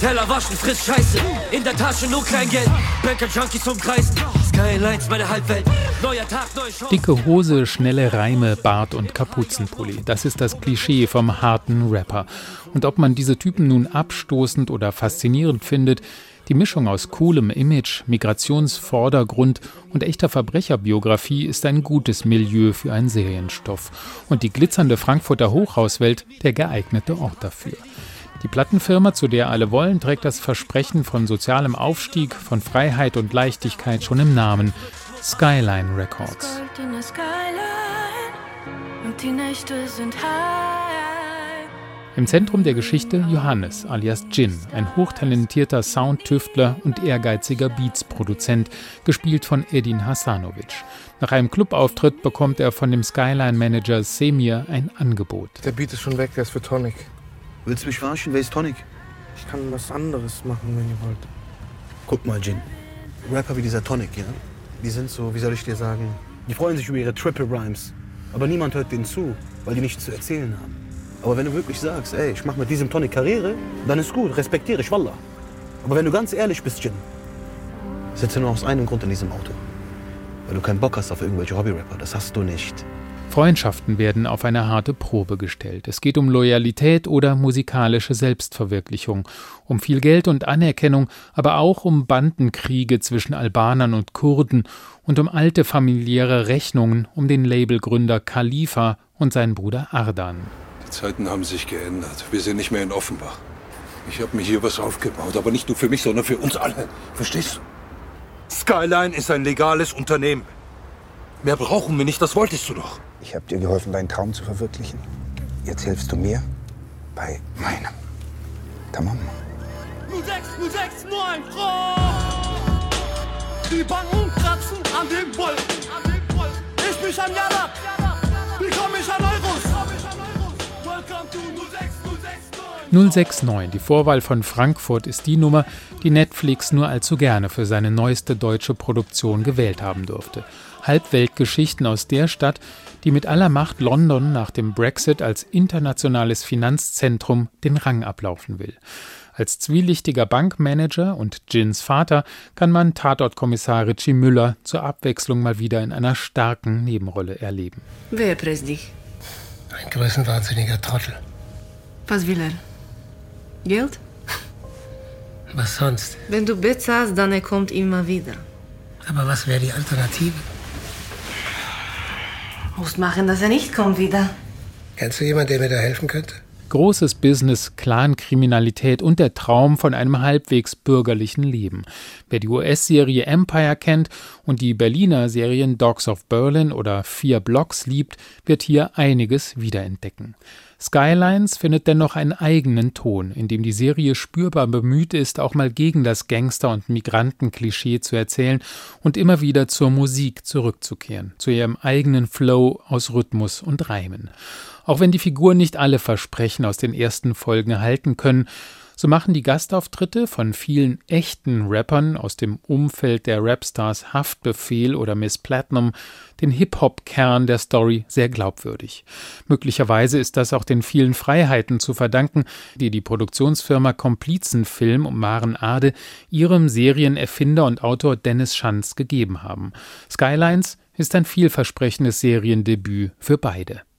Teller waschen, friss Scheiße. In der Tasche nur Kleingeld. Banker-Junkies umkreisen. Skylines, meine Halbwelt. Neuer Tag, neue Chance. Dicke Hose, schnelle Reime, Bart und Kapuzenpulli. Das ist das Klischee vom harten Rapper. Und ob man diese Typen nun abstoßend oder faszinierend findet, die Mischung aus coolem Image, Migrationsvordergrund und echter Verbrecherbiografie ist ein gutes Milieu für einen Serienstoff. Und die glitzernde Frankfurter Hochhauswelt der geeignete Ort dafür. Die Plattenfirma, zu der alle wollen, trägt das Versprechen von sozialem Aufstieg, von Freiheit und Leichtigkeit schon im Namen: Skyline Records. Und die Nächte sind high. Im Zentrum der Geschichte Johannes alias Djinn, ein hochtalentierter Soundtüftler und ehrgeiziger Beats-Produzent, gespielt von Edin Hasanovic. Nach einem Clubauftritt bekommt er von dem Skyline-Manager Semir ein Angebot. Der Beat ist schon weg, der ist für Tonic. Willst du mich verarschen? Wer ist Tonic? Ich kann was anderes machen, wenn ihr wollt. Guck mal, Djinn. Rapper wie dieser Tonic, ja? Die sind so, wie soll ich dir sagen, die freuen sich über ihre Triple Rhymes. Aber niemand hört denen zu, weil die nichts zu erzählen haben. Aber wenn du wirklich sagst, ey, ich mach mit diesem Tonic Karriere, dann ist gut, respektiere ich, Wallah. Aber wenn du ganz ehrlich bist, Djinn, sitze nur aus einem Grund in diesem Auto. Weil du keinen Bock hast auf irgendwelche Hobby-Rapper, das hast du nicht. Freundschaften werden auf eine harte Probe gestellt. Es geht um Loyalität oder musikalische Selbstverwirklichung, um viel Geld und Anerkennung, aber auch um Bandenkriege zwischen Albanern und Kurden und um alte familiäre Rechnungen um den Labelgründer Khalifa und seinen Bruder Ardan. Die Zeiten haben sich geändert. Wir sind nicht mehr in Offenbach. Ich habe mir hier was aufgebaut, aber nicht nur für mich, sondern für uns alle. Verstehst du? Skyline ist ein legales Unternehmen. Mehr brauchen wir nicht, das wolltest du doch. Ich habe dir geholfen, deinen Traum zu verwirklichen. Jetzt hilfst du mir bei meinem. Tamam. 06, nur ein Traum. Die Banken kratzen an dem Wolken. Ich mich an Jana, wie komm ich an Euros? Welcome to 069, die Vorwahl von Frankfurt, ist die Nummer, die Netflix nur allzu gerne für seine neueste deutsche Produktion gewählt haben durfte. Halbweltgeschichten aus der Stadt, die mit aller Macht London nach dem Brexit als internationales Finanzzentrum den Rang ablaufen will. Als zwielichtiger Bankmanager und Djinns Vater kann man Tatortkommissar Richie Müller zur Abwechslung mal wieder in einer starken Nebenrolle erleben. Wer presst dich? Ein größenwahnsinniger Trottel. Was will er? Geld? Was sonst? Wenn du bezahlst, dann er kommt immer wieder. Aber was wäre die Alternative? Musst machen, dass er nicht kommt wieder. Kennst du jemanden, der mir da helfen könnte? Großes Business, Clankriminalität und der Traum von einem halbwegs bürgerlichen Leben. Wer die US-Serie Empire kennt und die Berliner Serien Dogs of Berlin oder 4 Blocks liebt, wird hier einiges wiederentdecken. Skylines findet dennoch einen eigenen Ton, in dem die Serie spürbar bemüht ist, auch mal gegen das Gangster- und Migrantenklischee zu erzählen und immer wieder zur Musik zurückzukehren, zu ihrem eigenen Flow aus Rhythmus und Reimen. Auch wenn die Figuren nicht alle Versprechen aus den ersten Folgen halten können, so machen die Gastauftritte von vielen echten Rappern aus dem Umfeld der Rapstars Haftbefehl oder Miss Platinum den Hip-Hop-Kern der Story sehr glaubwürdig. Möglicherweise ist das auch den vielen Freiheiten zu verdanken, die die Produktionsfirma Komplizenfilm um Maren Ade ihrem Serienerfinder und Autor Dennis Schanz gegeben haben. Skylines ist ein vielversprechendes Seriendebüt für beide.